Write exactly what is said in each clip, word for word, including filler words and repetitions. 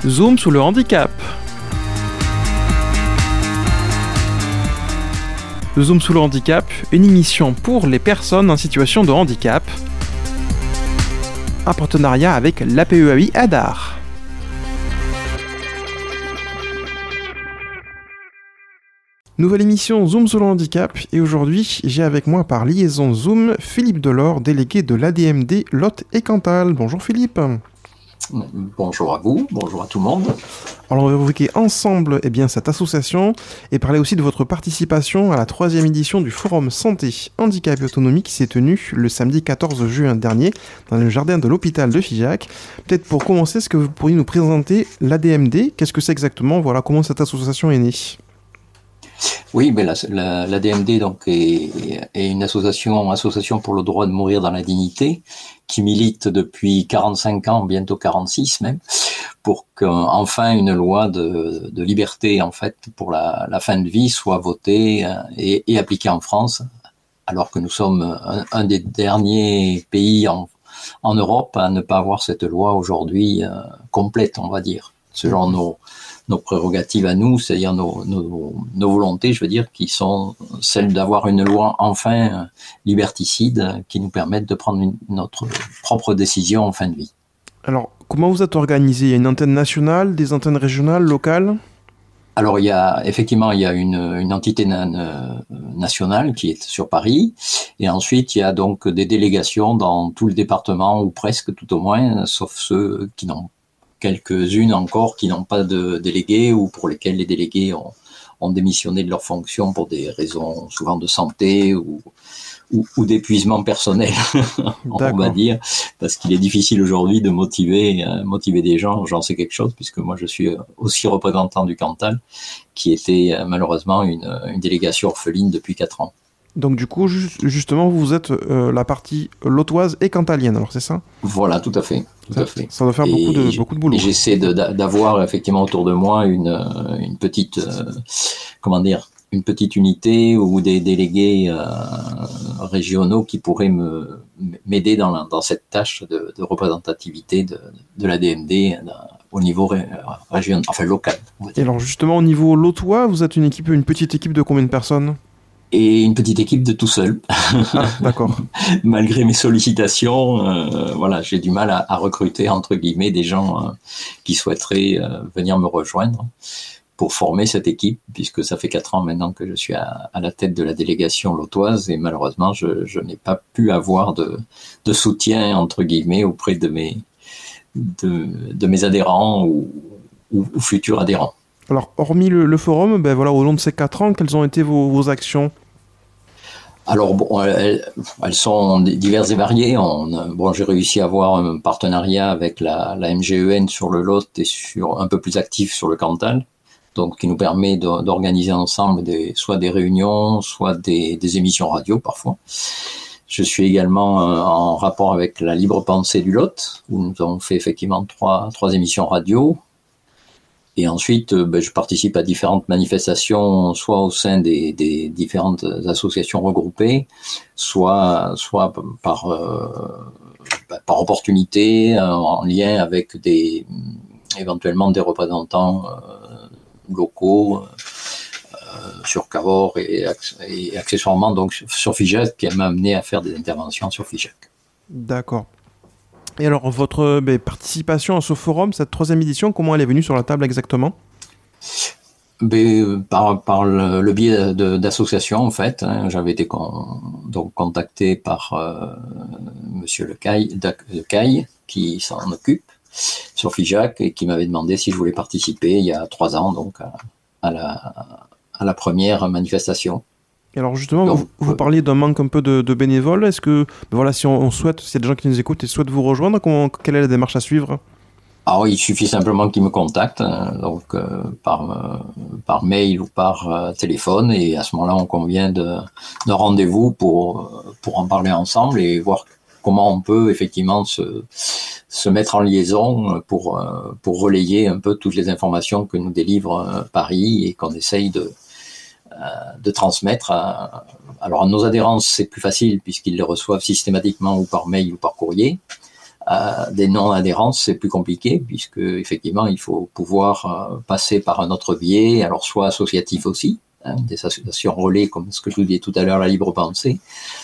Zoom sous le handicap. Zoom sous le handicap, une émission pour les personnes en situation de handicap. Un partenariat avec l'A P E A I Hadar. Nouvelle émission Zoom sous le handicap, et aujourd'hui j'ai avec moi par liaison Zoom Philippe Delors, délégué de l'A D M D Lot et Cantal. Bonjour Philippe. Bonjour à vous, bonjour à tout le monde. Alors on va évoquer ensemble eh bien, cette association et parler aussi de votre participation à la troisième édition du Forum Santé, Handicap et Autonomie qui s'est tenu le samedi quatorze juin dernier dans le jardin de l'hôpital de Figeac. Peut-être pour commencer, est-ce que vous pourriez nous présenter l'A D M D? Qu'est-ce que c'est exactement? Voilà, comment cette association est née? Oui, mais la, la, l'A D M D donc est, est une association, association pour le droit de mourir dans la dignité, qui milite depuis quarante-cinq ans, bientôt quarante-six même, pour qu'enfin une loi de, de liberté en fait pour la, la fin de vie soit votée et, et appliquée en France, alors que nous sommes un, un des derniers pays en, en Europe à ne pas avoir cette loi aujourd'hui euh, complète, on va dire, selon nos nos prérogatives à nous, c'est-à-dire nos, nos, nos volontés, je veux dire, qui sont celles d'avoir une loi enfin liberticide qui nous permette de prendre une, notre propre décision en fin de vie. Alors, comment vous êtes organisé? Il y a une antenne nationale, des antennes régionales, locales? Alors, il y a effectivement il y a une, une entité na- nationale qui est sur Paris, et ensuite il y a donc des délégations dans tout le département, ou presque tout au moins, sauf ceux qui n'ont quelques-unes encore qui n'ont pas de délégués ou pour lesquels les délégués ont, ont démissionné de leurs fonctions pour des raisons souvent de santé ou, ou, ou d'épuisement personnel, on va dire, parce qu'il est difficile aujourd'hui de motiver, euh, motiver des gens. J'en sais quelque chose puisque moi je suis aussi représentant du Cantal, qui était euh, malheureusement une, une délégation orpheline depuis quatre ans. Donc du coup, ju- justement, vous êtes euh, la partie lotoise et cantalienne, alors c'est ça? Voilà, tout à fait. Tout ça, à fait. Ça doit faire beaucoup de, beaucoup de boulot. Et j'essaie de, d'avoir effectivement autour de moi une, une petite, euh, comment dire, une petite unité ou des délégués euh, régionaux qui pourraient me, m'aider dans, la, dans cette tâche de, de représentativité de, de l'A D M D au niveau ré, régional, enfin local. Et alors justement, au niveau lotois, vous êtes une équipe, une petite équipe de combien de personnes? Et une petite équipe de tout seul. Ah, d'accord. Malgré mes sollicitations, euh, voilà, j'ai du mal à, à recruter entre guillemets des gens euh, qui souhaiteraient euh, venir me rejoindre pour former cette équipe, puisque ça fait quatre ans maintenant que je suis à, à la tête de la délégation lotoise et malheureusement, je, je n'ai pas pu avoir de, de soutien entre guillemets auprès de mes de, de mes adhérents ou, ou, ou futurs adhérents. Alors, hormis le, le forum, ben voilà, au long de ces quatre ans, quelles ont été vos, vos actions? Alors, bon, elles, elles sont diverses et variées. On, bon, j'ai réussi à avoir un partenariat avec la, la M G E N sur le Lot et sur, un peu plus actif sur le Cantal, donc qui nous permet de, d'organiser ensemble des, soit des réunions, soit des, des émissions radio parfois. Je suis également euh, en rapport avec la Libre Pensée du Lot, où nous avons fait effectivement trois, trois émissions radio. Et ensuite, ben, je participe à différentes manifestations, soit au sein des, des différentes associations regroupées, soit, soit par, euh, par opportunité, en lien avec des, éventuellement des représentants euh, locaux euh, sur Cahors et, et accessoirement donc sur Figeac, qui m'a amené à faire des interventions sur Figeac. D'accord. Et alors, votre ben, participation à ce forum, cette troisième édition, comment elle est venue sur la table exactement? Ben, par, par le, le biais de, d'associations, en fait. Hein, j'avais été con, donc contacté par euh, Monsieur Lecaille, Lecaille, qui s'en occupe, sur Figeac, et qui m'avait demandé si je voulais participer il y a trois ans, donc à, à, la, à la première manifestation. Et alors justement, Donc, vous, vous parliez d'un manque un peu de, de bénévoles. Est-ce que, ben voilà, si on, on souhaite, s'il y a des gens qui nous écoutent et souhaitent vous rejoindre, comment, quelle est la démarche à suivre? Ah oui, il suffit simplement qu'ils me contactent, hein, donc euh, par euh, par mail ou par euh, téléphone, et à ce moment-là, on convient de, de rendez-vous pour pour en parler ensemble et voir comment on peut effectivement se se mettre en liaison pour euh, pour relayer un peu toutes les informations que nous délivre euh, Paris et qu'on essaye de de transmettre. À, alors à nos adhérents, c'est plus facile puisqu'ils les reçoivent systématiquement ou par mail ou par courrier. euh, des non-adhérences, c'est plus compliqué, puisque effectivement, il faut pouvoir euh, passer par un autre biais, alors soit associatif aussi, hein, des associations relais, comme ce que je vous disais tout à l'heure, la libre pensée,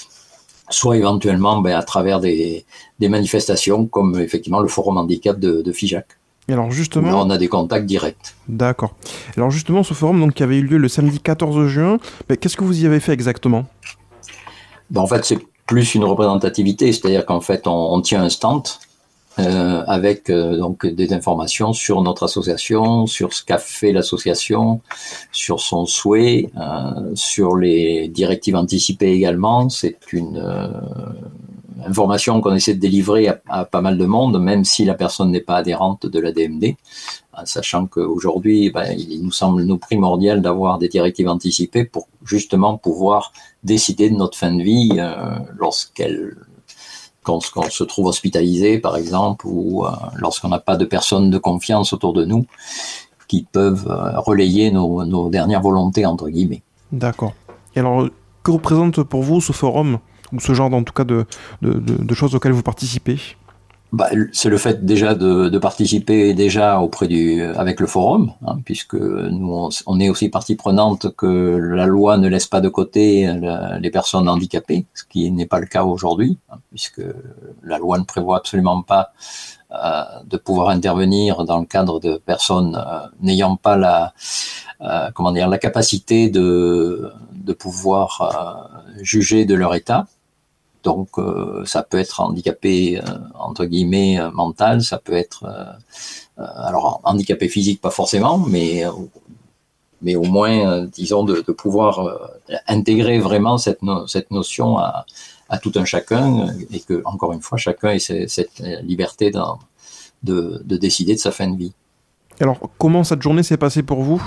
soit éventuellement ben, à travers des, des manifestations, comme effectivement le Forum Handicap de, de Figeac. Et alors justement, où là, on a des contacts directs. D'accord. Alors justement, ce forum donc, qui avait eu lieu le samedi quatorze juin, ben, qu'est-ce que vous y avez fait exactement? Ben, en fait, c'est plus une représentativité, c'est-à-dire qu'en fait, on, on tient un stand euh, avec euh, donc des informations sur notre association, sur ce qu'a fait l'association, sur son souhait, euh, sur les directives anticipées également. C'est une euh, information qu'on essaie de délivrer à, à pas mal de monde, même si la personne n'est pas adhérente de la D M D, sachant qu'aujourd'hui, ben, il nous semble nous primordial d'avoir des directives anticipées pour justement pouvoir décider de notre fin de vie euh, lorsqu'elle Quand, quand on se trouve hospitalisé, par exemple, ou euh, lorsqu'on n'a pas de personnes de confiance autour de nous qui peuvent euh, relayer nos, nos dernières volontés, entre guillemets. D'accord. Et alors, que représente pour vous ce forum, ou ce genre, en tout cas, de, de, de, de choses auxquelles vous participez? Bah, c'est le fait déjà de, de participer déjà auprès du, avec le forum, hein, puisque nous on, on est aussi partie prenante que la loi ne laisse pas de côté la, les personnes handicapées, ce qui n'est pas le cas aujourd'hui, hein, puisque la loi ne prévoit absolument pas euh, de pouvoir intervenir dans le cadre de personnes euh, n'ayant pas la euh, comment dire la capacité de de pouvoir euh, juger de leur état. Donc, euh, ça peut être handicapé, euh, entre guillemets, euh, mental, ça peut être, euh, euh, alors, handicapé physique, pas forcément, mais, euh, mais au moins, euh, disons, de, de pouvoir euh, intégrer vraiment cette, no- cette notion à, à tout un chacun, et que, encore une fois, chacun ait ce- cette liberté dans- de, de décider de sa fin de vie. Alors, comment cette journée s'est passée pour vous?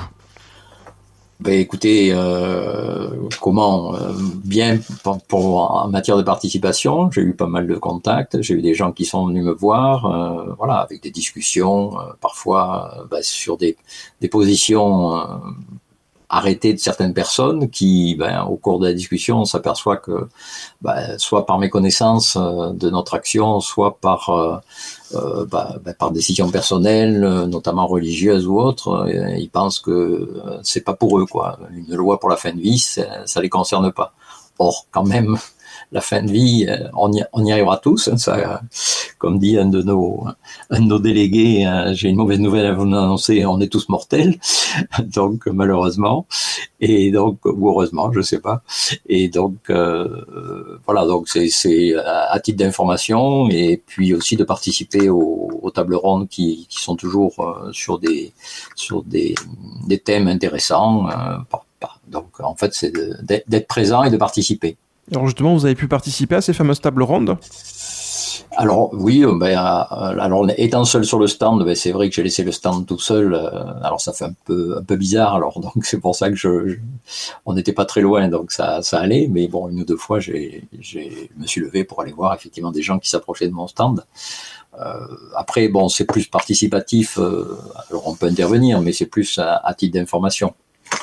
Ben écoutez, euh, comment euh, bien pour, pour- en matière de participation, j'ai eu pas mal de contacts, j'ai eu des gens qui sont venus me voir, euh, voilà, avec des discussions, euh, parfois euh, ben, sur des, des positions euh, arrêtées de certaines personnes qui, ben, au cours de la discussion, on s'aperçoit que, ben, soit par méconnaissance euh, de notre action, soit par euh, euh, bah, bah, par décision personnelle, euh, notamment religieuse ou autre, euh, ils pensent que euh, c'est pas pour eux, quoi. Une loi pour la fin de vie, ça, ça les concerne pas. Or, quand même, la fin de vie, euh, on, y, on y arrivera tous. Hein, ça, euh, comme dit un de nos, un de nos délégués, euh, j'ai une mauvaise nouvelle à vous annoncer, on est tous mortels. Donc, malheureusement, et donc, ou heureusement, je sais pas. Et donc, euh, voilà, donc c'est, c'est à titre d'information et puis aussi de participer aux, aux tables rondes qui, qui sont toujours euh, sur des sur des, des thèmes intéressants. Euh, par, par, donc, en fait, c'est de, d'être, d'être présent et de participer. Alors justement, vous avez pu participer à ces fameuses tables rondes? Alors oui, euh, ben, euh, alors étant seul sur le stand, ben, c'est vrai que j'ai laissé le stand tout seul. Euh, alors ça fait un peu un peu bizarre. Alors donc c'est pour ça que je, je on n'était pas très loin, donc ça ça allait. Mais bon, une ou deux fois, j'ai j'ai je me suis levé pour aller voir effectivement des gens qui s'approchaient de mon stand. Euh, après, bon, c'est plus participatif. Euh, alors on peut intervenir, mais c'est plus à, à titre d'information.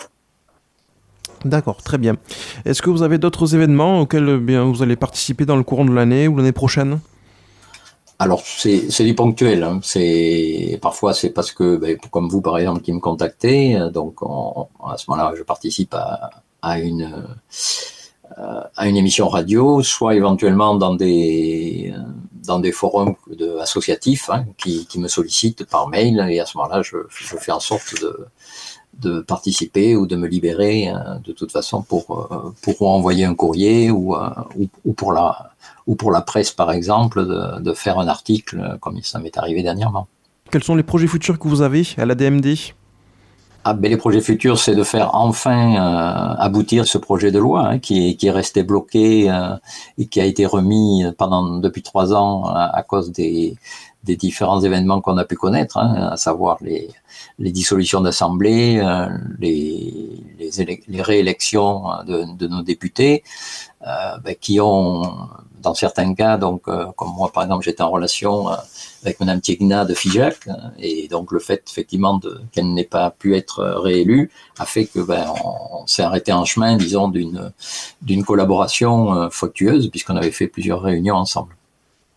D'accord, très bien. Est-ce que vous avez d'autres événements auxquels eh bien, vous allez participer dans le courant de l'année ou l'année prochaine? Alors c'est c'est du ponctuel. Hein. C'est parfois c'est parce que ben, comme vous par exemple qui me contactez, donc on, à ce moment-là je participe à, à une euh, à une émission radio, soit éventuellement dans des dans des forums de, associatifs hein, qui, qui me sollicitent par mail et à ce moment-là je, je fais en sorte de de participer ou de me libérer hein, de toute façon pour pour envoyer un courrier ou ou, ou pour la ou pour la presse par exemple de, de faire un article comme ça m'est arrivé dernièrement. Quels sont les projets futurs que vous avez à la D M D? Ah, ben les projets futurs, c'est de faire enfin euh, aboutir ce projet de loi hein, qui, est, qui est resté bloqué euh, et qui a été remis pendant depuis trois ans à, à cause des, des différents événements qu'on a pu connaître, hein, à savoir les, les dissolutions d'assemblées, euh, les, les, les réélections de, de nos députés, euh, ben, qui ont, dans certains cas, donc euh, comme moi par exemple, j'étais en relation euh, avec Madame Tiegna de Figeac, et donc le fait effectivement de, qu'elle n'ait pas pu être réélue a fait que ben on, on s'est arrêté en chemin, disons, d'une d'une collaboration euh, fructueuse puisqu'on avait fait plusieurs réunions ensemble.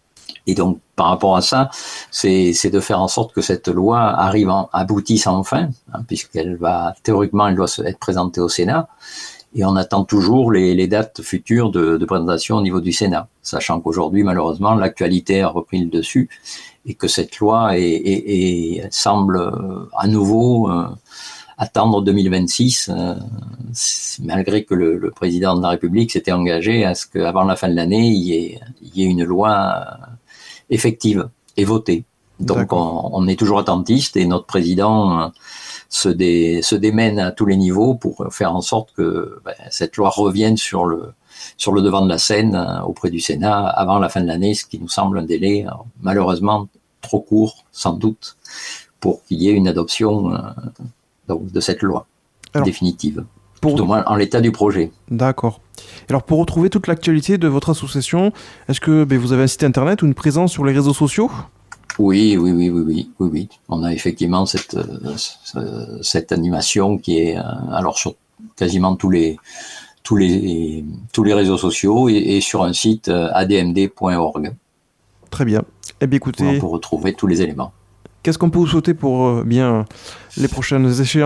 Et donc, par rapport à ça, c'est, c'est de faire en sorte que cette loi arrive, en, aboutisse enfin, hein, puisqu'elle va, théoriquement, elle doit être présentée au Sénat. Et on attend toujours les, les dates futures de, de présentation au niveau du Sénat, sachant qu'aujourd'hui, malheureusement, l'actualité a repris le dessus et que cette loi est, est, est, semble euh, à nouveau euh, attendre deux mille vingt-six, euh, malgré que le, le président de la République s'était engagé à ce qu'avant la fin de l'année, il y ait, il y ait une loi euh, effective et votée. Donc on, on est toujours attentiste et notre président euh, se, dé, se démène à tous les niveaux pour faire en sorte que ben, cette loi revienne sur le, sur le devant de la scène euh, auprès du Sénat avant la fin de l'année, ce qui nous semble un délai euh, malheureusement trop court, sans doute, pour qu'il y ait une adoption euh, donc, de cette loi Alors, définitive, pour... tout au moins en l'état du projet. D'accord. Alors pour retrouver toute l'actualité de votre association, est-ce que ben, vous avez un site internet ou une présence sur les réseaux sociaux ? Oui, oui, oui, oui, oui, oui, oui. On a effectivement cette euh, cette animation qui est euh, alors sur quasiment tous les tous les tous les réseaux sociaux et, et sur un site euh, a d m d point org. Très bien. Eh bien, écoutez, pour retrouver tous les éléments. Qu'est-ce qu'on peut vous souhaiter pour euh, bien les prochaines échéances ?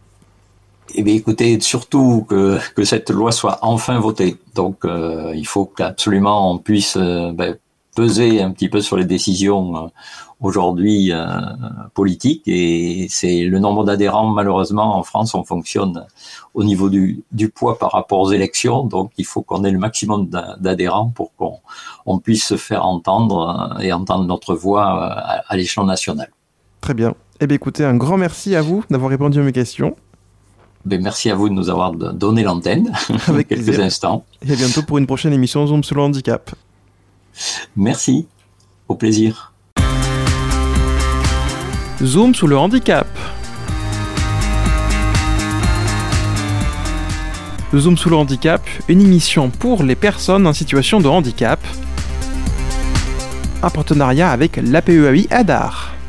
Eh bien, écoutez, surtout que que cette loi soit enfin votée. Donc, euh, il faut qu'absolument on puisse euh, ben, peser un petit peu sur les décisions euh, aujourd'hui euh, politiques, et c'est le nombre d'adhérents. Malheureusement, en France, on fonctionne au niveau du, du poids par rapport aux élections, donc il faut qu'on ait le maximum d'adhérents pour qu'on on puisse se faire entendre et entendre notre voix à, à l'échelon national. Très bien. Eh bien, écoutez, un grand merci à vous d'avoir répondu à mes questions. Ben, merci à vous de nous avoir donné l'antenne avec quelques plaisir. instants. Et à bientôt pour une prochaine émission Zoom sur le handicap. Merci, au plaisir. Zoom sur le handicap. Zoom sur le handicap, une émission pour les personnes en situation de handicap. Un partenariat avec l'A P E A I Adar.